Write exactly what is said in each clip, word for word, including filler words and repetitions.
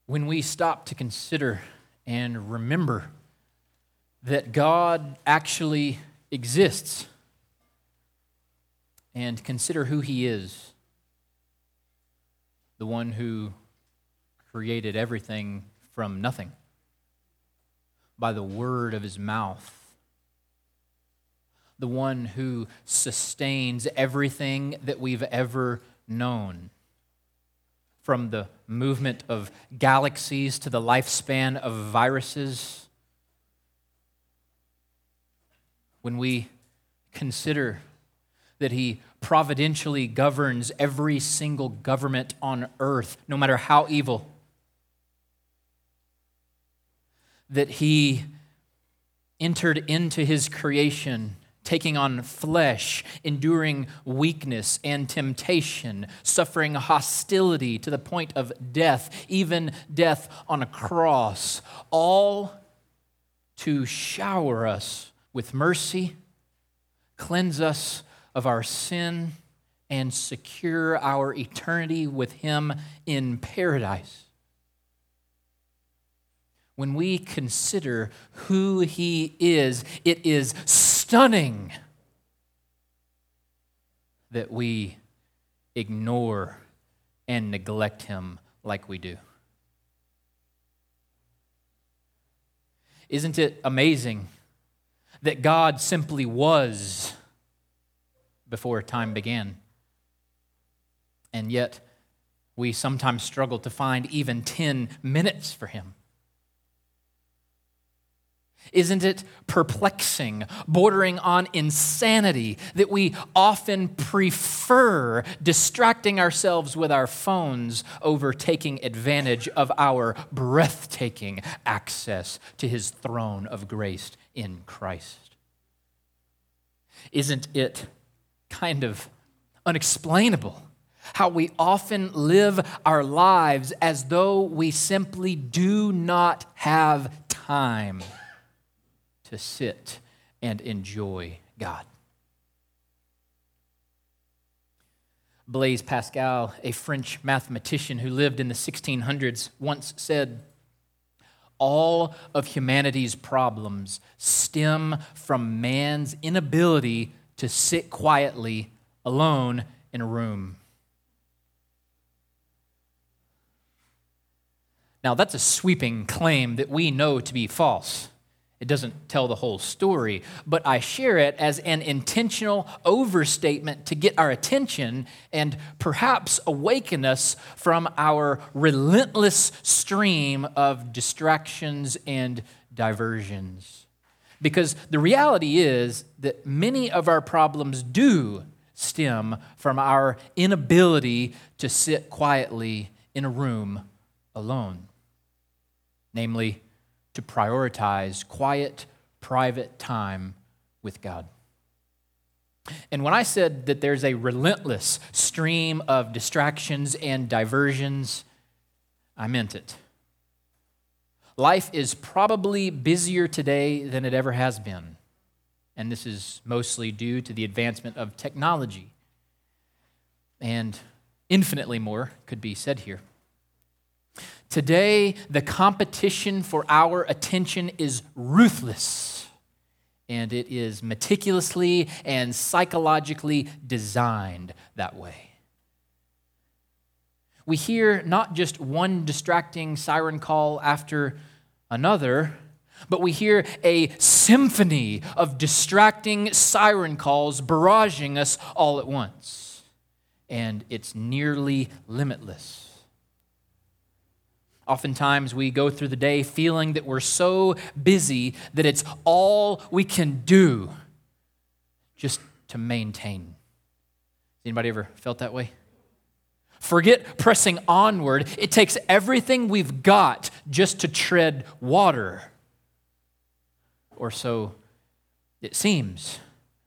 when we stop to consider and remember that God actually exists and consider who He is, the one who created everything from nothing by the word of His mouth, the one who sustains everything that we've ever known, from the movement of galaxies to the lifespan of viruses. When we consider that He providentially governs every single government on earth, no matter how evil, that He entered into His creation, taking on flesh, enduring weakness and temptation, suffering hostility to the point of death, even death on a cross, all to shower us with mercy, cleanse us of our sin, and secure our eternity with Him in paradise. When we consider who He is, it is stunning that we ignore and neglect Him like we do. Isn't it amazing that God simply was before time began? And yet, we sometimes struggle to find even ten minutes for Him. Isn't it perplexing, bordering on insanity, that we often prefer distracting ourselves with our phones over taking advantage of our breathtaking access to His throne of grace in Christ? Isn't it kind of unexplainable how we often live our lives as though we simply do not have time to sit and enjoy God? Blaise Pascal, a French mathematician who lived in the sixteen hundreds, once said, "All of humanity's problems stem from man's inability to sit quietly alone in a room." Now, that's a sweeping claim that we know to be false. It doesn't tell the whole story, but I share it as an intentional overstatement to get our attention and perhaps awaken us from our relentless stream of distractions and diversions. Because the reality is that many of our problems do stem from our inability to sit quietly in a room alone, namely, to prioritize quiet, private time with God. And when I said that there's a relentless stream of distractions and diversions, I meant it. Life is probably busier today than it ever has been, and this is mostly due to the advancement of technology. And infinitely more could be said here. Today, the competition for our attention is ruthless, and it is meticulously and psychologically designed that way. We hear not just one distracting siren call after another, but we hear a symphony of distracting siren calls barraging us all at once, and it's nearly limitless. Oftentimes, we go through the day feeling that we're so busy that it's all we can do just to maintain. Anybody ever felt that way? Forget pressing onward. It takes everything we've got just to tread water. Or so it seems.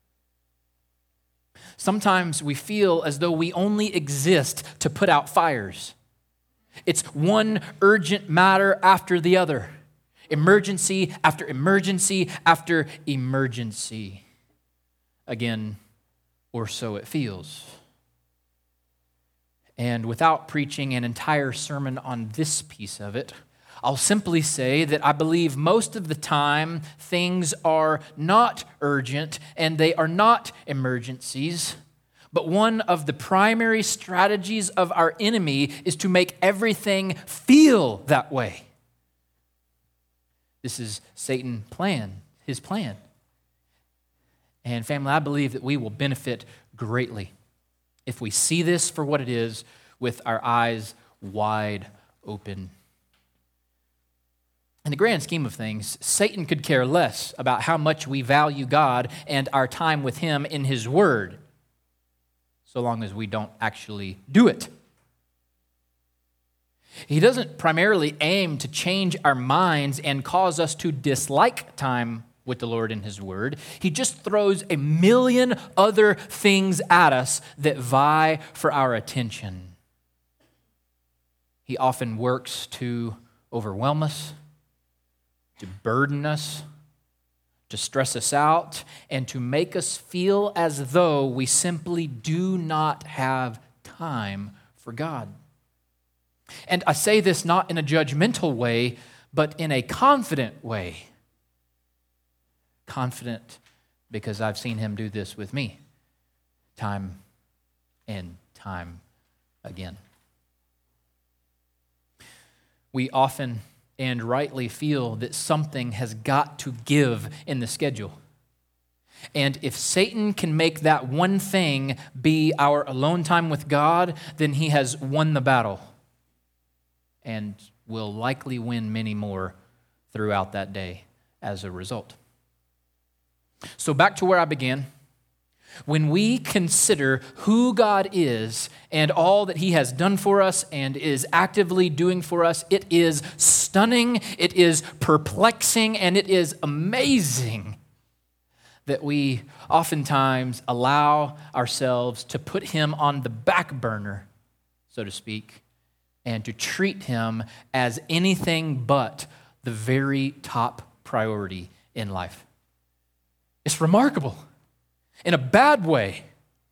Sometimes we feel as though we only exist to put out fires. It's one urgent matter after the other. Emergency after emergency after emergency. Again, or so it feels. And without preaching an entire sermon on this piece of it, I'll simply say that I believe most of the time things are not urgent and they are not emergencies. But one of the primary strategies of our enemy is to make everything feel that way. This is Satan's plan, his plan. And family, I believe that we will benefit greatly if we see this for what it is with our eyes wide open. In the grand scheme of things, Satan could care less about how much we value God and our time with him in his word, so long as we don't actually do it. He doesn't primarily aim to change our minds and cause us to dislike time with the Lord and his word. He just throws a million other things at us that vie for our attention. He often works to overwhelm us, to burden us, to stress us out, and to make us feel as though we simply do not have time for God. And I say this not in a judgmental way, but in a confident way. Confident because I've seen him do this with me time and time again. We often and rightly feel that something has got to give in the schedule. And if Satan can make that one thing be our alone time with God, then he has won the battle and will likely win many more throughout that day as a result. So back to where I began. When we consider who God is and all that he has done for us and is actively doing for us, it is stunning, it is perplexing, and it is amazing that we oftentimes allow ourselves to put him on the back burner, so to speak, and to treat him as anything but the very top priority in life. It's remarkable. In a bad way.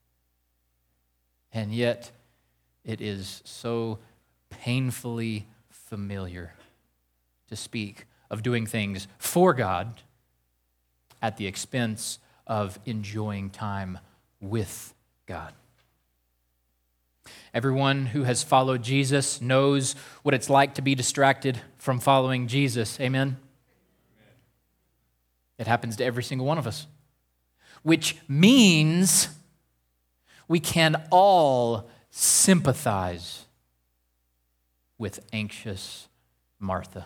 And yet, it is so painfully familiar to speak of doing things for God at the expense of enjoying time with God. Everyone who has followed Jesus knows what it's like to be distracted from following Jesus. Amen? It happens to every single one of us. Which means we can all sympathize with anxious Martha.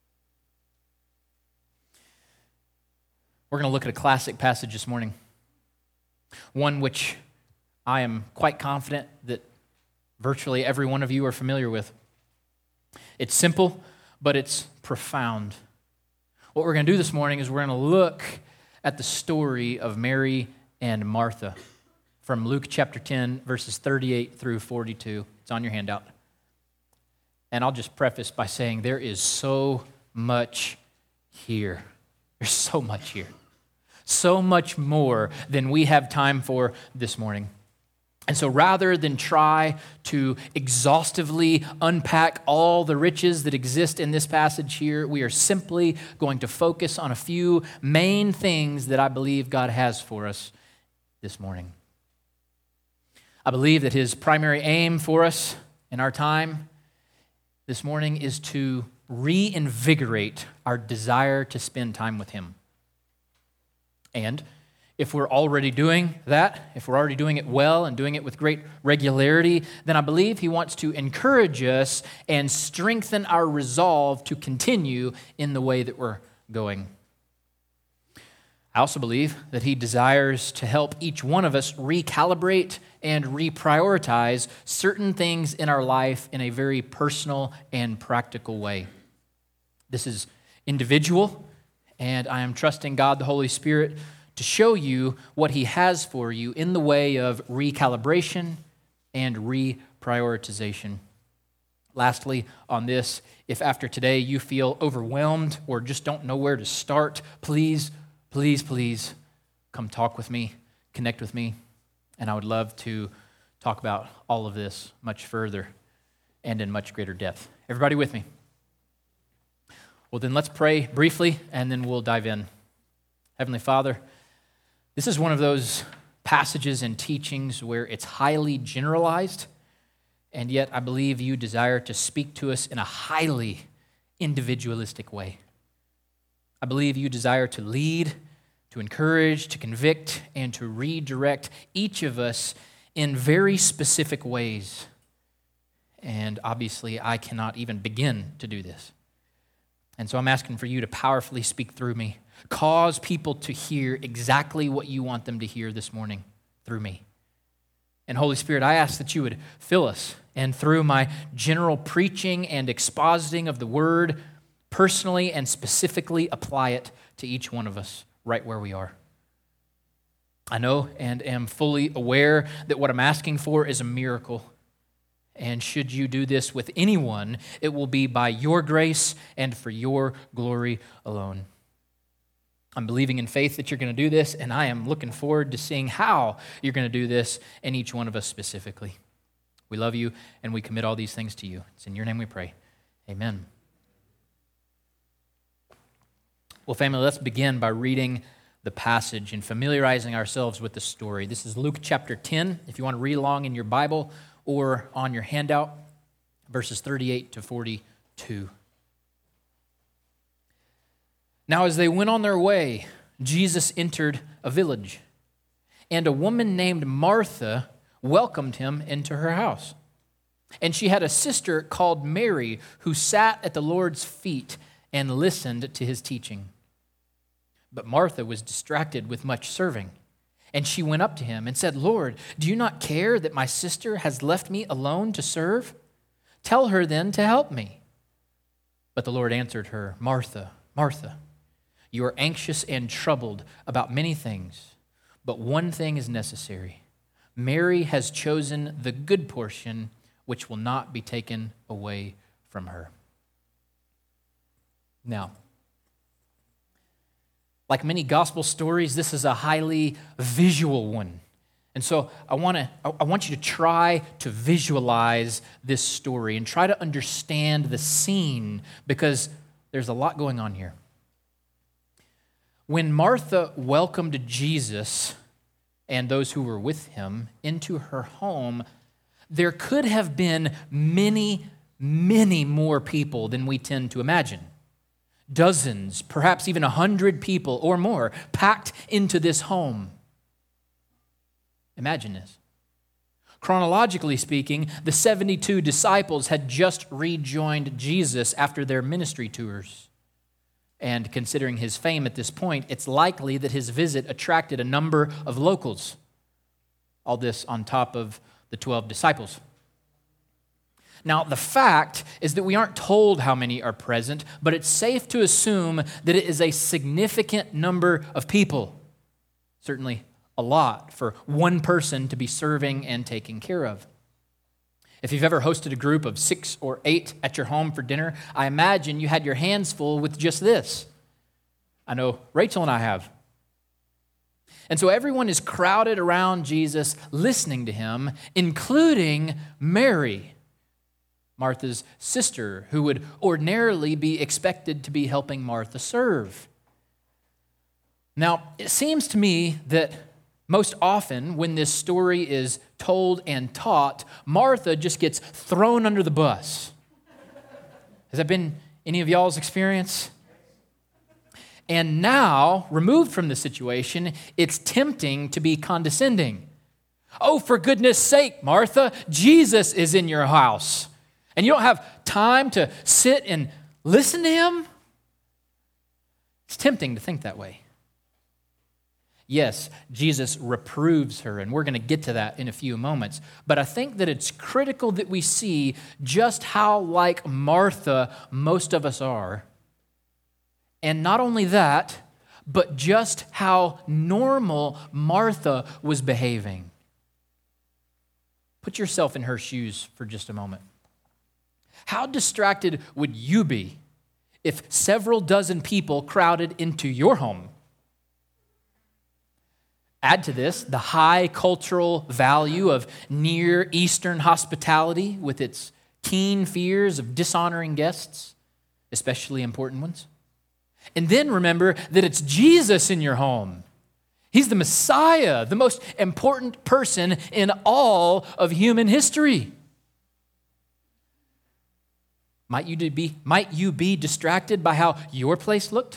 We're going to look at a classic passage this morning, one which I am quite confident that virtually every one of you are familiar with. It's simple, but it's profound. What we're going to do this morning is we're going to look at the story of Mary and Martha from Luke chapter ten, verses thirty-eight through forty-two. It's on your handout. And I'll just preface by saying there is so much here. There's so much here. So much more than we have time for this morning. And so rather than try to exhaustively unpack all the riches that exist in this passage here, we are simply going to focus on a few main things that I believe God has for us this morning. I believe that his primary aim for us in our time this morning is to reinvigorate our desire to spend time with him. And if we're already doing that, if we're already doing it well and doing it with great regularity, then I believe he wants to encourage us and strengthen our resolve to continue in the way that we're going. I also believe that he desires to help each one of us recalibrate and reprioritize certain things in our life in a very personal and practical way. This is individual, and I am trusting God, the Holy Spirit, to show you what he has for you in the way of recalibration and reprioritization. Lastly, on this, if after today you feel overwhelmed or just don't know where to start, please, please, please come talk with me, connect with me, and I would love to, talk about all of this much further and in much greater depth. Everybody with me? Well, then let's pray briefly, and then we'll dive in. Heavenly Father, this is one of those passages and teachings where it's highly generalized, and yet I believe you desire to speak to us in a highly individualistic way. I believe you desire to lead, to encourage, to convict, and to redirect each of us in very specific ways. And obviously, I cannot even begin to do this. And so I'm asking for you to powerfully speak through me. Cause people to hear exactly what you want them to hear this morning through me. And Holy Spirit, I ask that you would fill us, and through my general preaching and expositing of the word, personally and specifically apply it to each one of us right where we are. I know and am fully aware that what I'm asking for is a miracle. And should you do this with anyone, it will be by your grace and for your glory alone. I'm believing in faith that you're going to do this, and I am looking forward to seeing how you're going to do this in each one of us specifically. We love you, and we commit all these things to you. It's in your name we pray. Amen. Well, family, let's begin by reading the passage and familiarizing ourselves with the story. This is Luke chapter ten. If you want to read along in your Bible or on your handout, verses thirty-eight to forty-two. Now, as they went on their way, Jesus entered a village, and a woman named Martha welcomed him into her house. And she had a sister called Mary who sat at the Lord's feet and listened to his teaching. But Martha was distracted with much serving. And she went up to him and said, "Lord, do you not care that my sister has left me alone to serve? Tell her then to help me." But the Lord answered her, "Martha, Martha, you are anxious and troubled about many things, but one thing is necessary. Mary has chosen the good portion, which will not be taken away from her." Now, like many gospel stories, this is a highly visual one. And so I want to I want you to try to visualize this story and try to understand the scene, because there's a lot going on here. When Martha welcomed Jesus and those who were with him into her home, there could have been many, many more people than we tend to imagine. Dozens, perhaps even a hundred people or more packed into this home. Imagine this. Chronologically speaking, the seventy-two disciples had just rejoined Jesus after their ministry tours. And considering his fame at this point, it's likely that his visit attracted a number of locals. All this on top of the twelve disciples. Now, the fact is that we aren't told how many are present, but it's safe to assume that it is a significant number of people. Certainly a lot for one person to be serving and taking care of. If you've ever hosted a group of six or eight at your home for dinner, I imagine you had your hands full with just this. I know Rachel and I have. And so everyone is crowded around Jesus, listening to him, including Mary, Martha's sister, who would ordinarily be expected to be helping Martha serve. Now, it seems to me that most often when this story is told and taught, Martha just gets thrown under the bus. Has that been any of y'all's experience? And now, removed from the situation, it's tempting to be condescending. "Oh, for goodness sake, Martha, Jesus is in your house. And you don't have time to sit and listen to him?" It's tempting to think that way. Yes, Jesus reproves her, and we're going to get to that in a few moments. But I think that it's critical that we see just how like Martha most of us are. And not only that, but just how normal Martha was behaving. Put yourself in her shoes for just a moment. How distracted would you be if several dozen people crowded into your home? Add to this the high cultural value of Near Eastern hospitality with its keen fears of dishonoring guests, especially important ones. And then remember that it's Jesus in your home. He's the Messiah, the most important person in all of human history. Might you be, might you be distracted by how your place looked?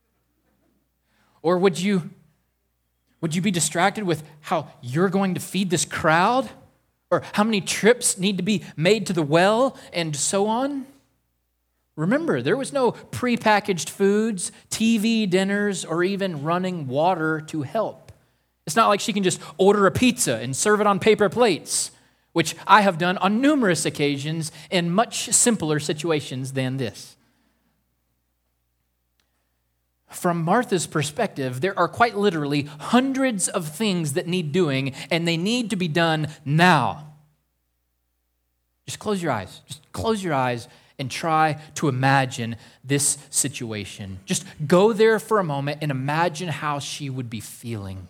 Or would you, would you be distracted with how you're going to feed this crowd? Or how many trips need to be made to the well and so on? Remember, there was no prepackaged foods, T V dinners, or even running water to help. It's not like she can just order a pizza and serve it on paper plates, which I have done on numerous occasions in much simpler situations than this. From Martha's perspective, there are quite literally hundreds of things that need doing, and they need to be done now. Just close your eyes. Just close your eyes and try to imagine this situation. Just go there for a moment and imagine how she would be feeling.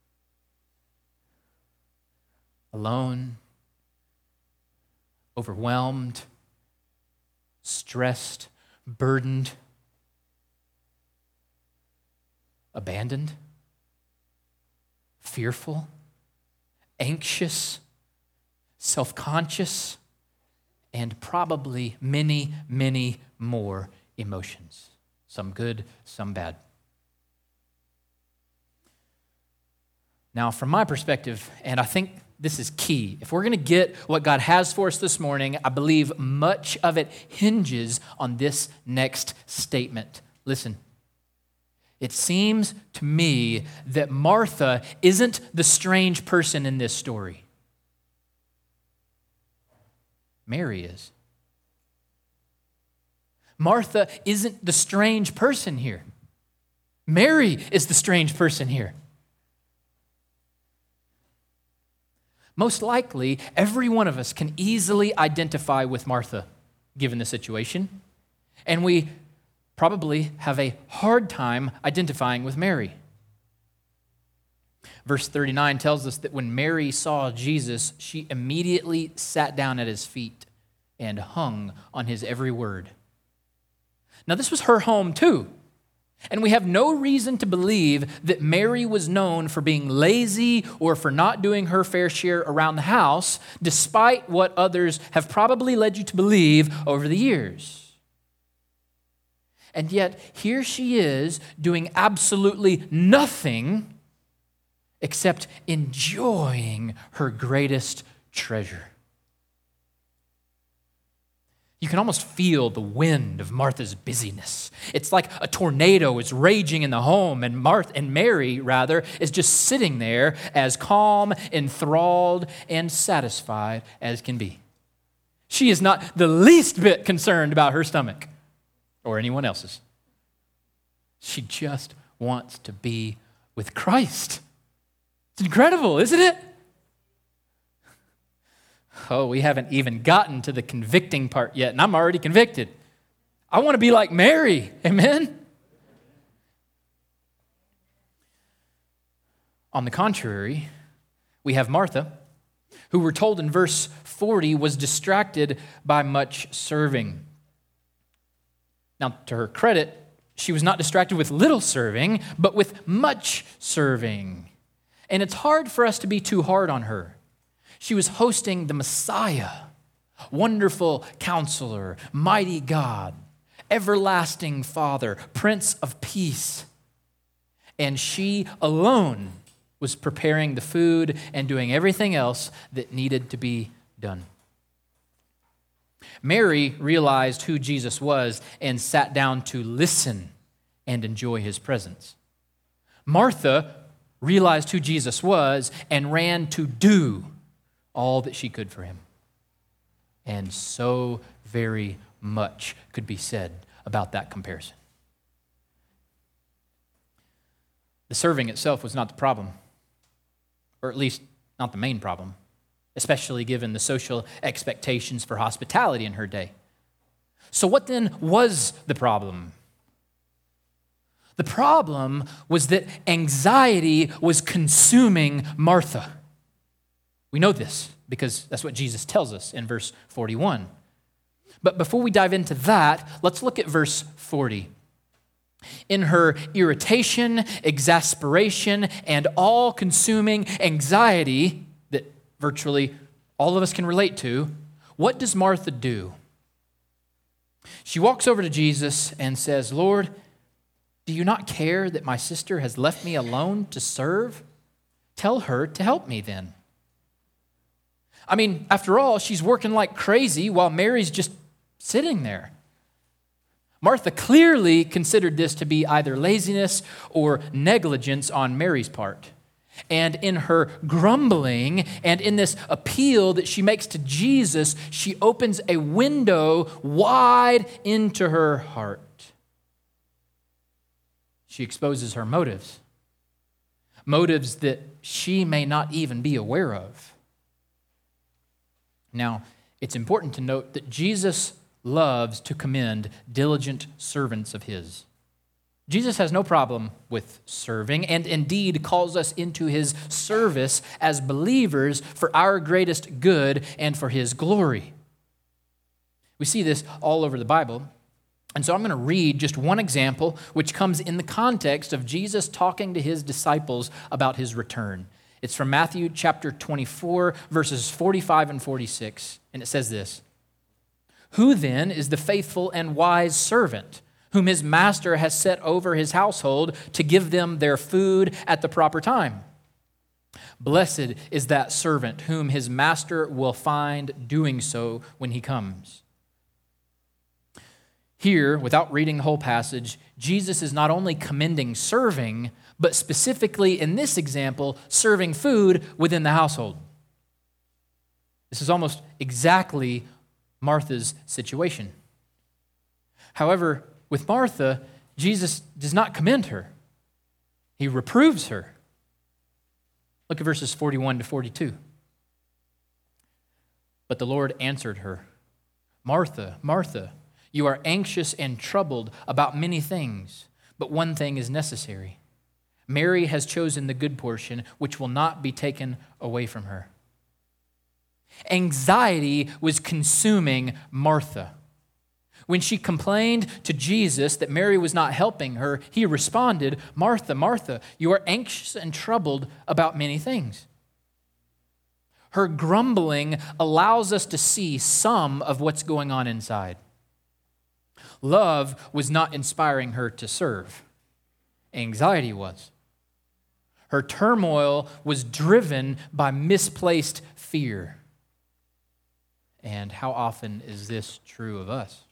Alone, overwhelmed, stressed, burdened, abandoned, fearful, anxious, self-conscious, and probably many, many more emotions. Some good, some bad. Now, from my perspective, and I think this is key, if we're going to get what God has for us this morning, I believe much of it hinges on this next statement. Listen. It seems to me that Martha isn't the strange person in this story. Mary is. Martha isn't the strange person here. Mary is the strange person here. Most likely, every one of us can easily identify with Martha, given the situation. And we probably have a hard time identifying with Mary. Verse thirty-nine tells us that when Mary saw Jesus, she immediately sat down at his feet and hung on his every word. Now, this was her home too. And we have no reason to believe that Mary was known for being lazy or for not doing her fair share around the house, despite what others have probably led you to believe over the years. And yet, here she is doing absolutely nothing except enjoying her greatest treasure. You can almost feel the wind of Martha's busyness. It's like a tornado is raging in the home, and Martha and Mary, rather, is just sitting there as calm, enthralled, and satisfied as can be. She is not the least bit concerned about her stomach or anyone else's. She just wants to be with Christ. It's incredible, isn't it? Oh, we haven't even gotten to the convicting part yet, and I'm already convicted. I want to be like Mary, amen? On the contrary, we have Martha, who we're told in verse forty was distracted by much serving. Now, to her credit, she was not distracted with little serving, but with much serving. And it's hard for us to be too hard on her. She was hosting the Messiah, Wonderful Counselor, Mighty God, Everlasting Father, Prince of Peace. And she alone was preparing the food and doing everything else that needed to be done. Mary realized who Jesus was and sat down to listen and enjoy his presence. Martha realized who Jesus was and ran to do all that she could for him. And so very much could be said about that comparison. The serving itself was not the problem, or at least not the main problem, especially given the social expectations for hospitality in her day. So what then was the problem? The problem was that anxiety was consuming Martha. We know this because that's what Jesus tells us in verse forty-one. But before we dive into that, let's look at verse forty. In her irritation, exasperation, and all-consuming anxiety that virtually all of us can relate to, what does Martha do? She walks over to Jesus and says, "Lord, do you not care that my sister has left me alone to serve? Tell her to help me then." I mean, after all, she's working like crazy while Mary's just sitting there. Martha clearly considered this to be either laziness or negligence on Mary's part. And in her grumbling and in this appeal that she makes to Jesus, she opens a window wide into her heart. She exposes her motives, motives that she may not even be aware of. Now, it's important to note that Jesus loves to commend diligent servants of his. Jesus has no problem with serving and indeed calls us into his service as believers for our greatest good and for his glory. We see this all over the Bible. And so I'm going to read just one example which comes in the context of Jesus talking to his disciples about his return. It's from Matthew chapter twenty-four, verses forty-five and forty-six. And it says this: "Who then is the faithful and wise servant whom his master has set over his household to give them their food at the proper time? Blessed is that servant whom his master will find doing so when he comes." Here, without reading the whole passage, Jesus is not only commending serving, but specifically in this example, serving food within the household. This is almost exactly Martha's situation. However, with Martha, Jesus does not commend her. He reproves her. Look at verses forty-one to forty-two. "But the Lord answered her, 'Martha, Martha, you are anxious and troubled about many things, but one thing is necessary. Mary has chosen the good portion, which will not be taken away from her.'" Anxiety was consuming Martha. When she complained to Jesus that Mary was not helping her, he responded, "Martha, Martha, you are anxious and troubled about many things." Her grumbling allows us to see some of what's going on inside. Love was not inspiring her to serve. Anxiety was. Her turmoil was driven by misplaced fear. And how often is this true of us?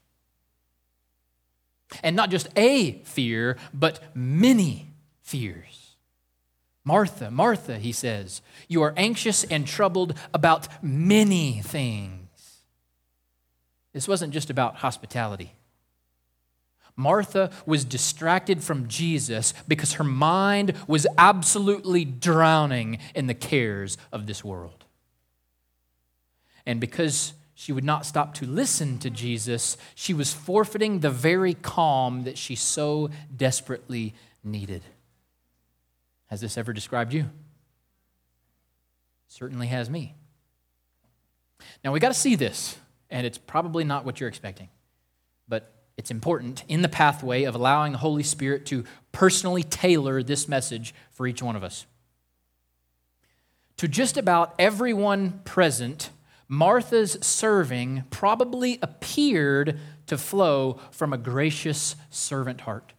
And not just a fear, but many fears. "Martha, Martha," he says, "you are anxious and troubled about many things." This wasn't just about hospitality. Martha was distracted from Jesus because her mind was absolutely drowning in the cares of this world. And because she would not stop to listen to Jesus, she was forfeiting the very calm that she so desperately needed. Has this ever described you? Certainly has me. Now, we got to see this, and it's probably not what you're expecting, but it's important in the pathway of allowing the Holy Spirit to personally tailor this message for each one of us. To just about everyone present, Martha's serving probably appeared to flow from a gracious servant heart.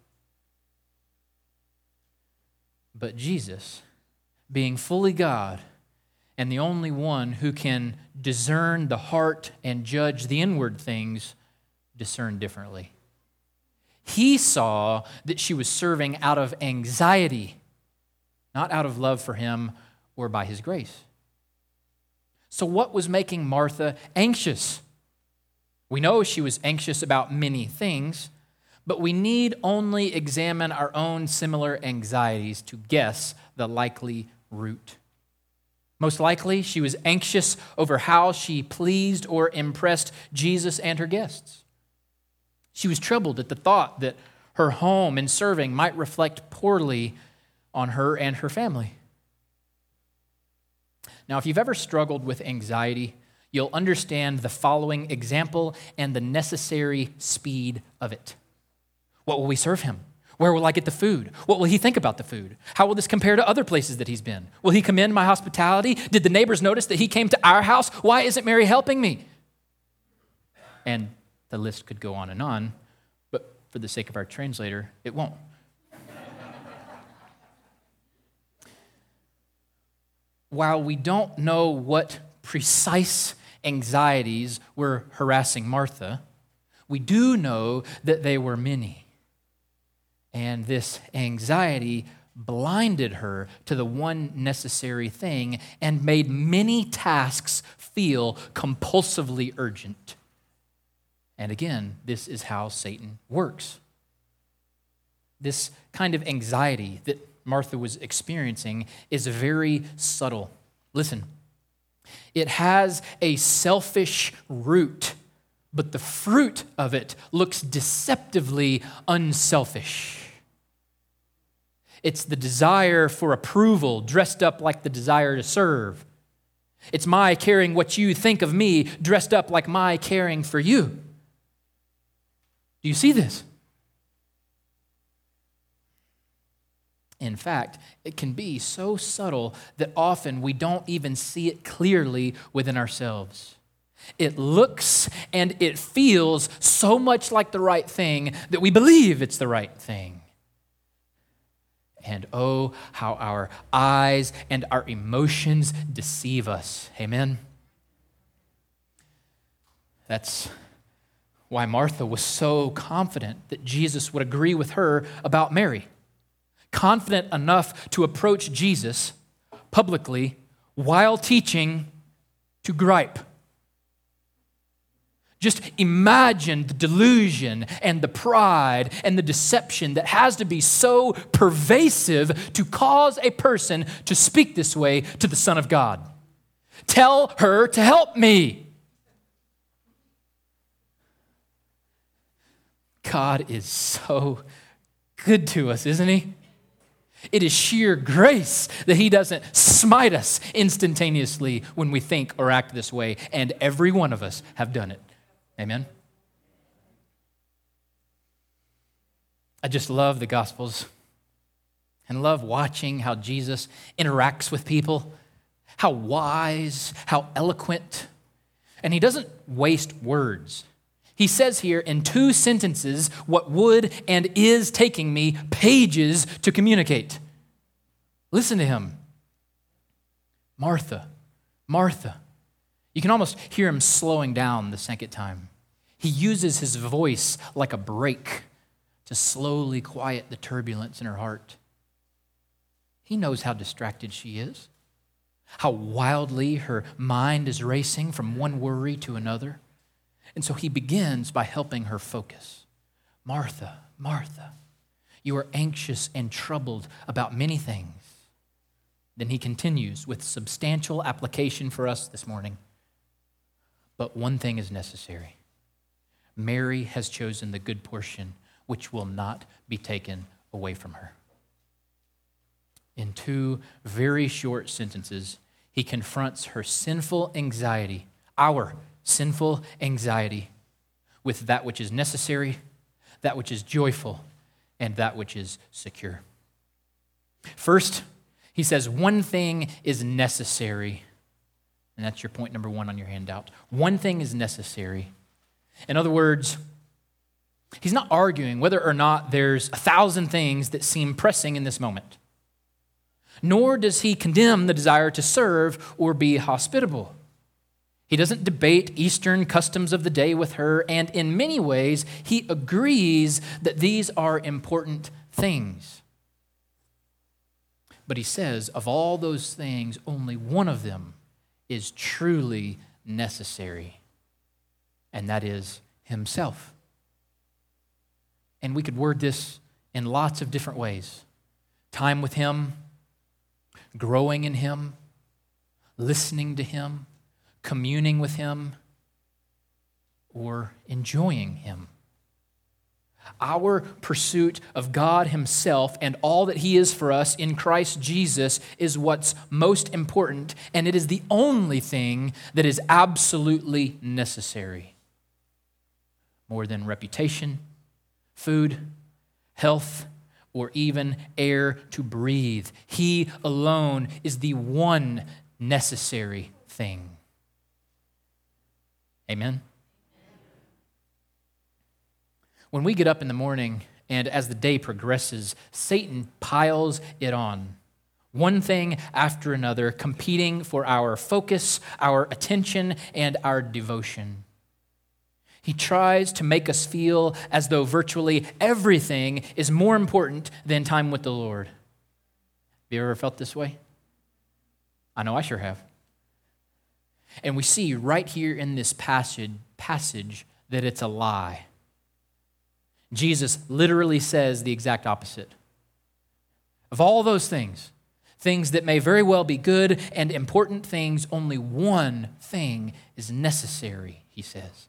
But Jesus, being fully God and the only one who can discern the heart and judge the inward things, discerned differently. He saw that she was serving out of anxiety, not out of love for him or by his grace. So what was making Martha anxious? We know she was anxious about many things, but we need only examine our own similar anxieties to guess the likely root. Most likely, she was anxious over how she pleased or impressed Jesus and her guests. She was troubled at the thought that Her home and serving might reflect poorly on her and her family. Now, if you've ever struggled with anxiety, you'll understand the following example and the necessary speed of it. What will we serve him? Where will I get the food? What will he think about the food? How will this compare to other places that he's been? Will he commend my hospitality? Did the neighbors notice that he came to our house? Why isn't Mary helping me? And the list could go on and on, but for the sake of our translator, it won't. While we don't know what precise anxieties were harassing Martha, we do know that they were many. And this anxiety blinded her to the one necessary thing and made many tasks feel compulsively urgent. And again, this is how Satan works. This kind of anxiety that Martha was experiencing is very subtle. Listen, it has a selfish root, but the fruit of it looks deceptively unselfish. It's the desire for approval dressed up like the desire to serve. It's my caring what you think of me dressed up like my caring for you. Do you see this? In fact, it can be so subtle that often we don't even see it clearly within ourselves. It looks and it feels so much like the right thing that we believe it's the right thing. And oh, how our eyes and our emotions deceive us. Amen? That's why Martha was so confident that Jesus would agree with her about Mary. Confident enough to approach Jesus publicly while teaching to gripe. Just imagine the delusion and the pride and the deception that has to be so pervasive to cause a person to speak this way to the Son of God. Tell her to help me. God is so good to us, isn't he? It is sheer grace that he doesn't smite us instantaneously when we think or act this way, and every one of us have done it. Amen? I just love the Gospels and love watching how Jesus interacts with people, how wise, how eloquent, and he doesn't waste words. He says here in two sentences what would and is taking me pages to communicate. Listen to him. Martha, Martha. You can almost hear him slowing down the second time. He uses his voice like a brake to slowly quiet the turbulence in her heart. He knows how distracted she is, how wildly her mind is racing from one worry to another. And so he begins by helping her focus. Martha, Martha, you are anxious and troubled about many things. Then he continues with substantial application for us this morning. But one thing is necessary. Mary has chosen the good portion, which will not be taken away from her. In two very short sentences, he confronts her sinful anxiety, our sinful anxiety, with that which is necessary, that which is joyful, and that which is secure. First, he says one thing is necessary, and that's your point number one on your handout. One thing is necessary. In other words, he's not arguing whether or not there's a thousand things that seem pressing in this moment. Nor does he condemn the desire to serve or be hospitable. He doesn't debate Eastern customs of the day with her, and in many ways, he agrees that these are important things. But he says, of all those things, only one of them is truly necessary, and that is himself. And we could word this in lots of different ways. Time with him, growing in him, listening to him, communing with him, or enjoying him. Our pursuit of God himself and all that he is for us in Christ Jesus is what's most important, and it is the only thing that is absolutely necessary. More than reputation, food, health, or even air to breathe. He alone is the one necessary thing. Amen? When we get up in the morning and as the day progresses, Satan piles it on. One thing after another, competing for our focus, our attention, and our devotion. He tries to make us feel as though virtually everything is more important than time with the Lord. Have you ever felt this way? I know I sure have. And we see right here in this passage, passage that it's a lie. Jesus literally says the exact opposite. Of all those things, things that may very well be good and important things, only one thing is necessary, he says.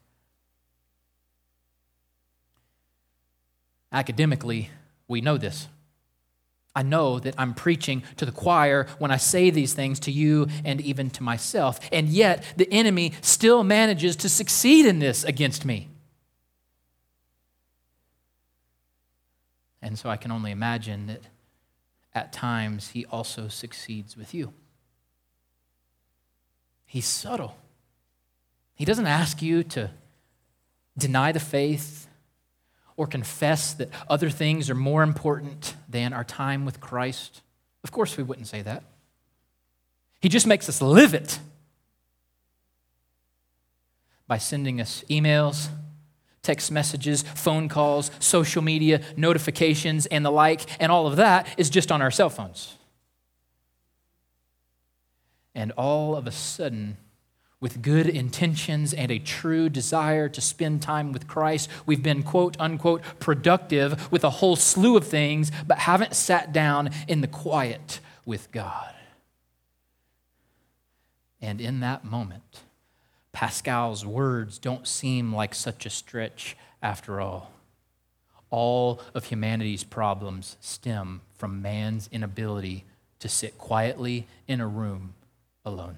Academically, we know this. I know that I'm preaching to the choir when I say these things to you and even to myself, and yet the enemy still manages to succeed in this against me. And so I can only imagine that at times he also succeeds with you. He's subtle. He doesn't ask you to deny the faith or confess that other things are more important than our time with Christ. Of course we wouldn't say that. He just makes us live it by sending us emails, text messages, phone calls, social media, notifications, and the like, and all of that is just on our cell phones. And all of a sudden, with good intentions and a true desire to spend time with Christ, we've been, quote, unquote, productive with a whole slew of things, but haven't sat down in the quiet with God. And in that moment, Pascal's words don't seem like such a stretch after all. All of humanity's problems stem from man's inability to sit quietly in a room alone.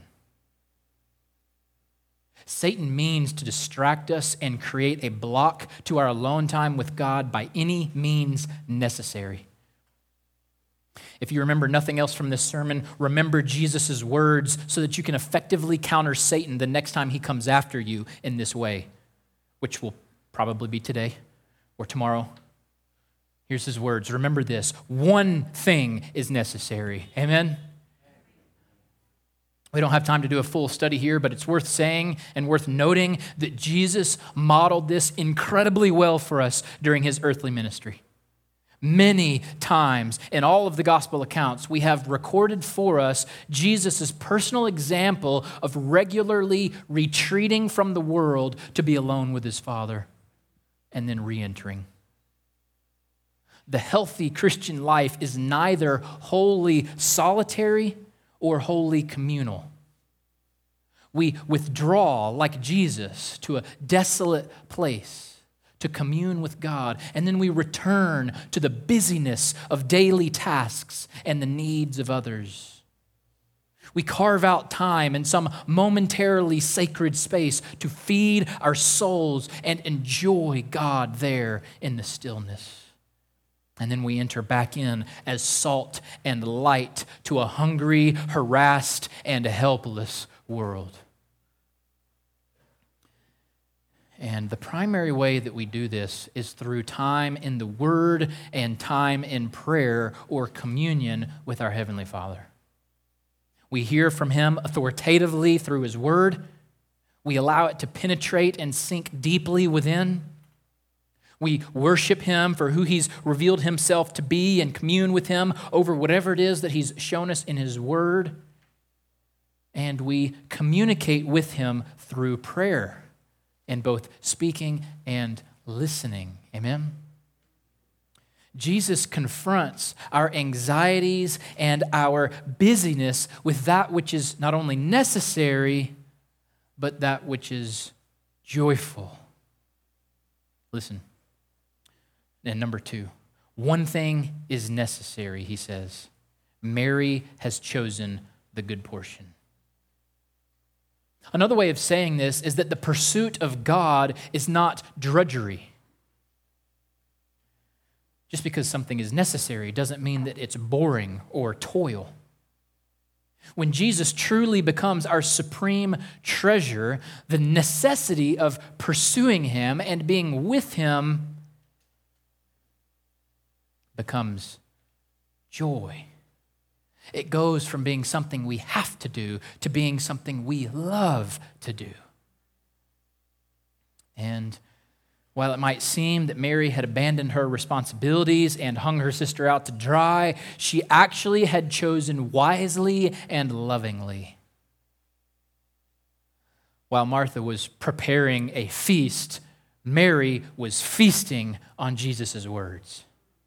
Satan means to distract us and create a block to our alone time with God by any means necessary. If you remember nothing else from this sermon, remember Jesus' words so that you can effectively counter Satan the next time he comes after you in this way, which will probably be today or tomorrow. Here's his words. Remember this. One thing is necessary. Amen? We don't have time to do a full study here, but it's worth saying and worth noting that Jesus modeled this incredibly well for us during his earthly ministry. Many times in all of the gospel accounts, we have recorded for us Jesus' personal example of regularly retreating from the world to be alone with his Father and then re-entering. The healthy Christian life is neither wholly solitary or wholly communal. We withdraw, like Jesus, to a desolate place to commune with God, and then we return to the busyness of daily tasks and the needs of others. We carve out time in some momentarily sacred space to feed our souls and enjoy God there in the stillness. And then we enter back in as salt and light to a hungry, harassed, and helpless world. And the primary way that we do this is through time in the Word and time in prayer or communion with our Heavenly Father. We hear from Him authoritatively through His Word. We allow it to penetrate and sink deeply within. We worship Him for who He's revealed Himself to be and commune with Him over whatever it is that He's shown us in His Word. And we communicate with Him through prayer, in both speaking and listening. Amen? Jesus confronts our anxieties and our busyness with that which is not only necessary, but that which is joyful. Listen, And number two, one thing is necessary, he says. Mary has chosen the good portion. Another way of saying this is that the pursuit of God is not drudgery. Just because something is necessary doesn't mean that it's boring or toil. When Jesus truly becomes our supreme treasure, the necessity of pursuing him and being with him becomes joy. It goes from being something we have to do to being something we love to do. And while it might seem that Mary had abandoned her responsibilities and hung her sister out to dry, she actually had chosen wisely and lovingly. While Martha was preparing a feast, Mary was feasting on Jesus' words.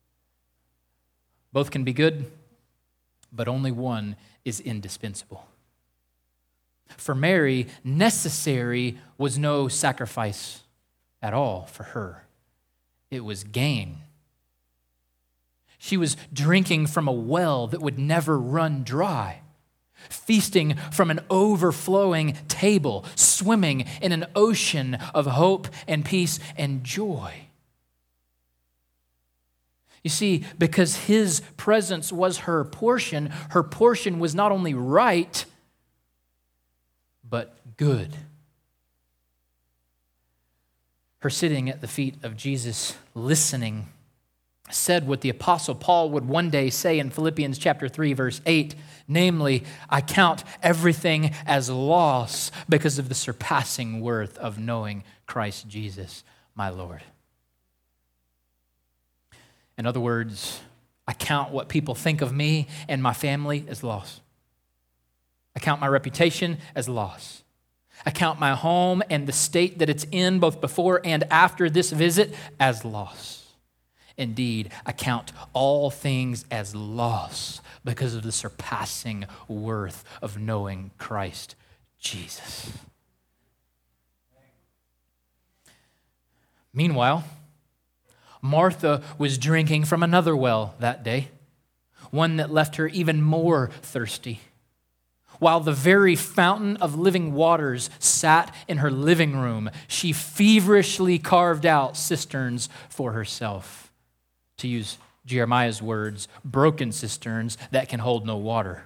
Both can be good, but only one is indispensable. For Mary, necessary was no sacrifice at all for her. It was gain. She was drinking from a well that would never run dry, feasting from an overflowing table, swimming in an ocean of hope and peace and joy. You see, because his presence was her portion, her portion was not only right, but good. Her sitting at the feet of Jesus, listening, said what the Apostle Paul would one day say in Philippians chapter three, verse eight, namely, I count everything as loss because of the surpassing worth of knowing Christ Jesus, my Lord. In other words, I count what people think of me and my family as loss. I count my reputation as loss. I count my home and the state that it's in both before and after this visit as loss. Indeed, I count all things as loss because of the surpassing worth of knowing Christ Jesus. Meanwhile, Martha was drinking from another well that day, one that left her even more thirsty. While the very fountain of living waters sat in her living room, she feverishly carved out cisterns for herself. To use Jeremiah's words, broken cisterns that can hold no water.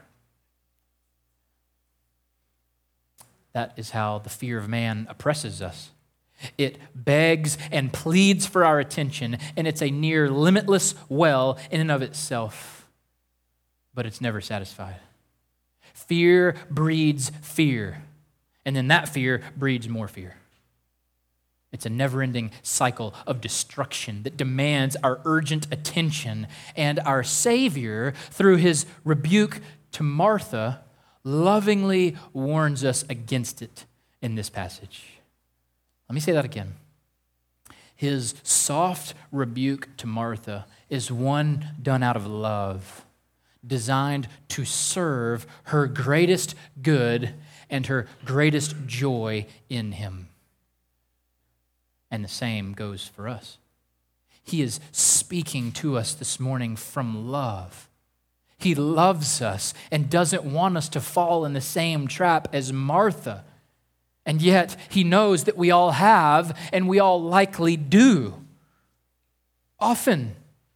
That is how the fear of man oppresses us. It begs and pleads for our attention, and it's a near limitless well in and of itself. But it's never satisfied. Fear breeds fear, and then that fear breeds more fear. It's a never-ending cycle of destruction that demands our urgent attention, and our Savior, through his rebuke to Martha, lovingly warns us against it in this passage. Let me say that again. His soft rebuke to Martha is one done out of love, designed to serve her greatest good and her greatest joy in him. And the same goes for us. He is speaking to us this morning from love. He loves us and doesn't want us to fall in the same trap as Martha. And yet, he knows that we all have, and we all likely do. Often.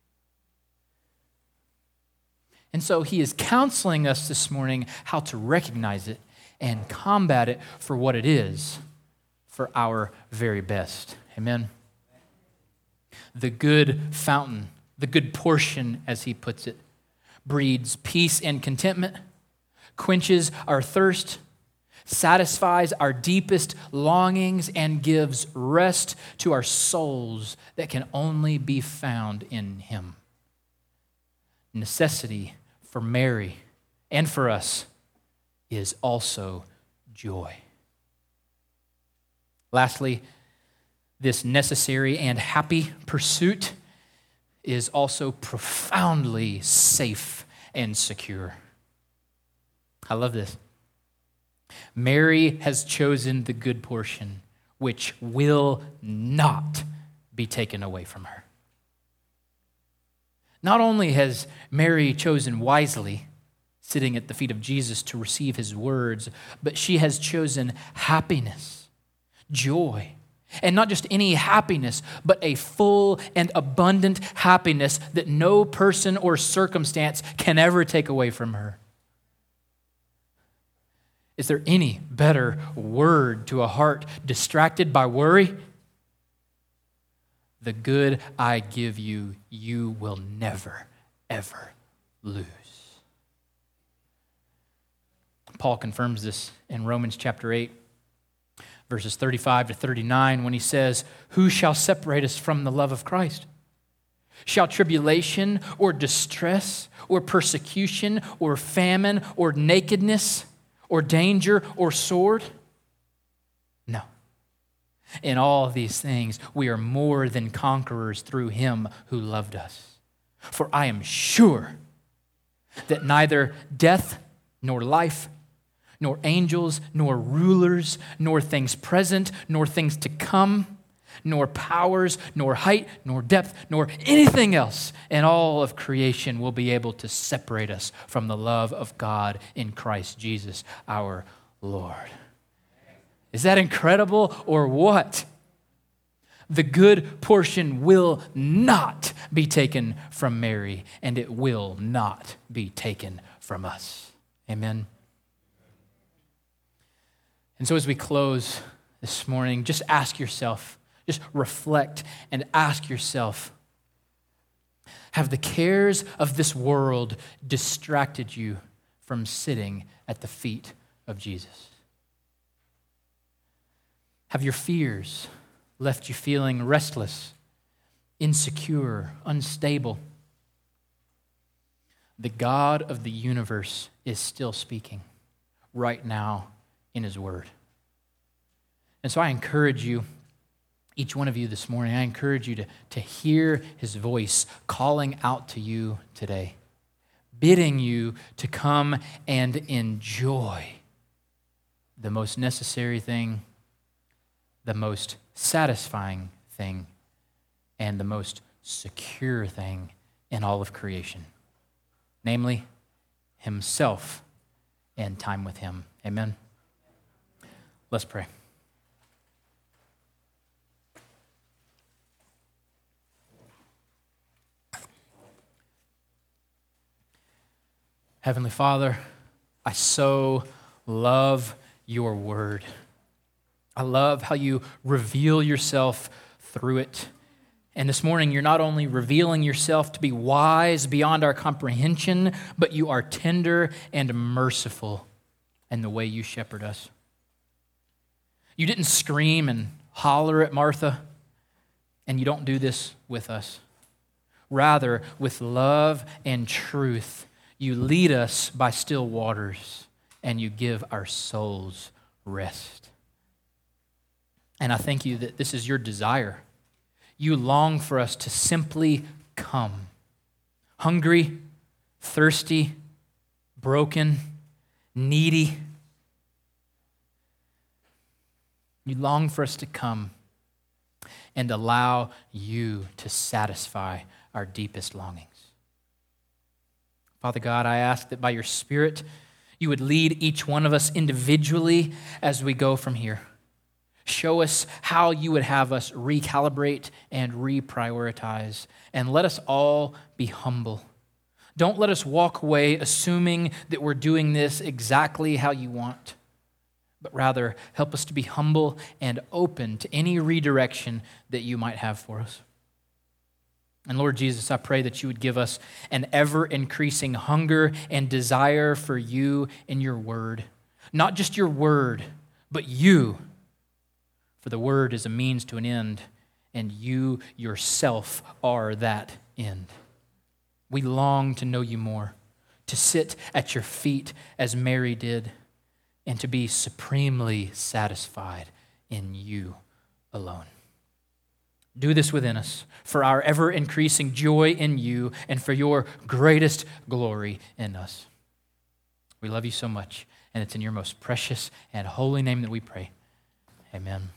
And so he is counseling us this morning how to recognize it and combat it for what it is, for our very best. Amen? The good fountain, the good portion, as he puts it, breeds peace and contentment, quenches our thirst, satisfies our deepest longings, and gives rest to our souls that can only be found in him. Necessity for Mary and for us is also joy. Lastly, this necessary and happy pursuit is also profoundly safe and secure. I love this. Mary has chosen the good portion, which will not be taken away from her. Not only has Mary chosen wisely, sitting at the feet of Jesus to receive his words, but she has chosen happiness, joy, and not just any happiness, but a full and abundant happiness that no person or circumstance can ever take away from her. Is there any better word to a heart distracted by worry? The good I give you, you will never, ever lose. Paul confirms this in Romans chapter eight, verses thirty-five to thirty-nine, when he says, "Who shall separate us from the love of Christ? Shall tribulation or distress or persecution or famine or nakedness or danger or sword? No. In all these things, we are more than conquerors through him who loved us. For I am sure that neither death nor life, nor angels, nor rulers, nor things present, nor things to come, nor powers, nor height, nor depth, nor anything else in all of creation will be able to separate us from the love of God in Christ Jesus our Lord." Is that incredible or what? The good portion will not be taken from Mary, and it will not be taken from us. Amen. And so as we close this morning, just ask yourself, just reflect and ask yourself, have the cares of this world distracted you from sitting at the feet of Jesus? Have your fears left you feeling restless, insecure, unstable? The God of the universe is still speaking right now in his word. And so I encourage you, each one of you this morning, I encourage you to, to hear his voice calling out to you today, bidding you to come and enjoy the most necessary thing, the most satisfying thing, and the most secure thing in all of creation, namely himself and time with him. Amen. Let's pray. Heavenly Father, I so love your word. I love how you reveal yourself through it. And this morning, you're not only revealing yourself to be wise beyond our comprehension, but you are tender and merciful in the way you shepherd us. You didn't scream and holler at Martha, and you don't do this with us. Rather, with love and truth, you lead us by still waters, and you give our souls rest. And I thank you that this is your desire. You long for us to simply come, hungry, thirsty, broken, needy. You long for us to come and allow you to satisfy our deepest longings. Father God, I ask that by your Spirit, you would lead each one of us individually as we go from here. Show us how you would have us recalibrate and reprioritize, and let us all be humble. Don't let us walk away assuming that we're doing this exactly how you want, but rather help us to be humble and open to any redirection that you might have for us. And Lord Jesus, I pray that you would give us an ever-increasing hunger and desire for you and your word. Not just your word, but you. For the word is a means to an end, and you yourself are that end. We long to know you more, to sit at your feet as Mary did, and to be supremely satisfied in you alone. Do this within us for our ever-increasing joy in you and for your greatest glory in us. We love you so much, and it's in your most precious and holy name that we pray. Amen.